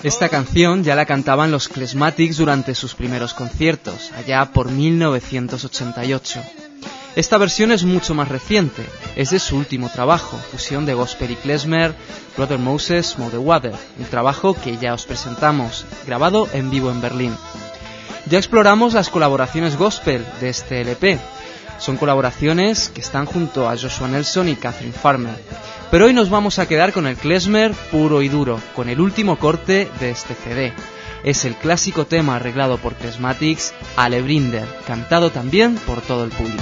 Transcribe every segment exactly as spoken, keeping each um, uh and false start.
Esta canción ya la cantaban los Klezmatics durante sus primeros conciertos, allá por mil novecientos ochenta y ocho. Esta versión es mucho más reciente, es de su último trabajo, fusión de gospel y klezmer, Brother Moses, Mother Water, un trabajo que ya os presentamos, grabado en vivo en Berlín. Ya exploramos las colaboraciones gospel de este L P. Son colaboraciones que están junto a Joshua Nelson y Catherine Farmer. Pero hoy nos vamos a quedar con el klezmer puro y duro, con el último corte de este C D. Es el clásico tema arreglado por Klezmatics, Alle Brinder, cantado también por todo el público.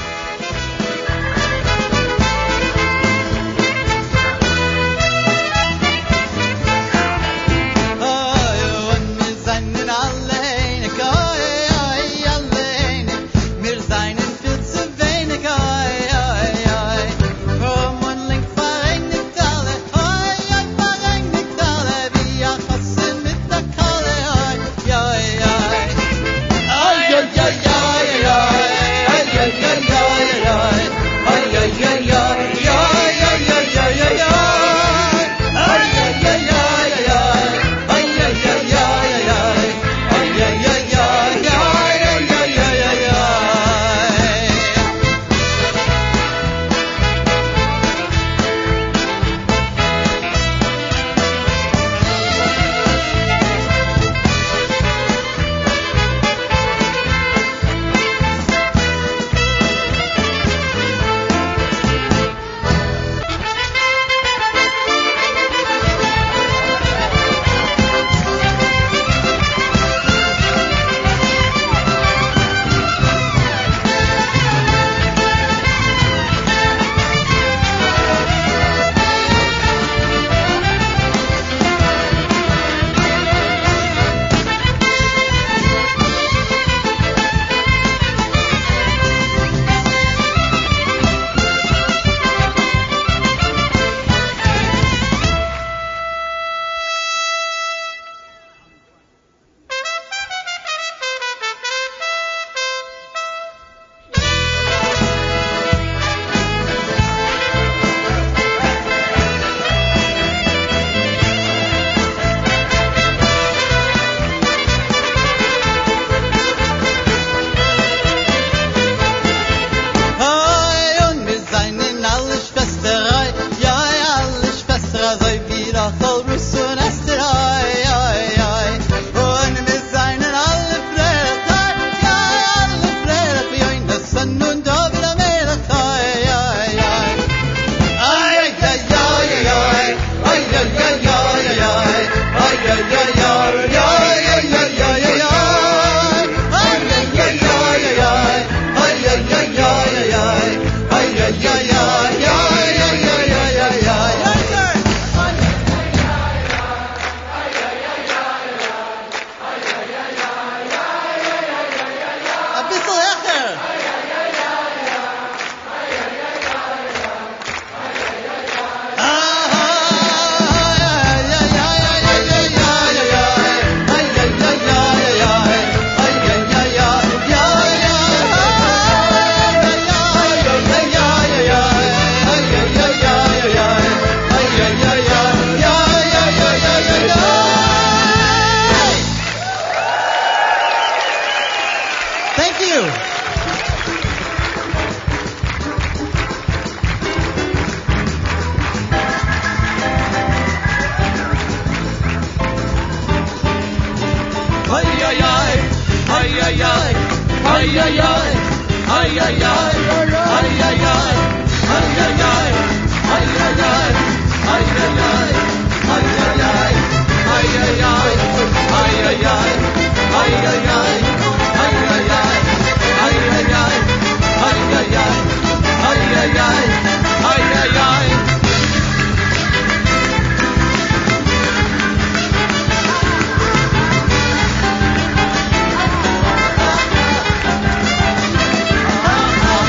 Oh,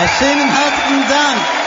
Schönen herzlichen Dank.